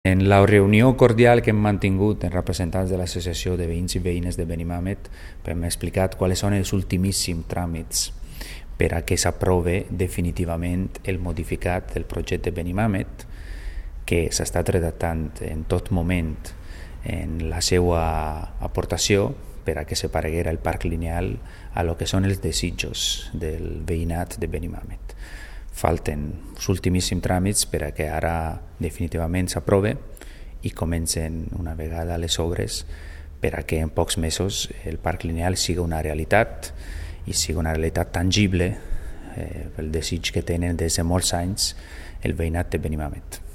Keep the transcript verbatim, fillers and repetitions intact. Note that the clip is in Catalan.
En la reunió cordial que hem mantingut en representants de l'Associació de Veïns i Veïnes de Benimàmet hem explicat quals són els ultimíssims tràmits per a que s'aprove definitivament el modificat del projecte Benimàmet, que s'ha estat redactant en tot moment en la seva aportació per a que s'apareguera el parc lineal a lo que són els desitjos del veïnat de Benimàmet. Falten els ultimíssims tràmits per a que ara definitivament s'aprove i comencen una vegada les obres per a que en pocs mesos el parc lineal sigui una realitat i sigui una realitat tangible, eh, el desig que tenen des de molts anys el veïnat de Benimàmet.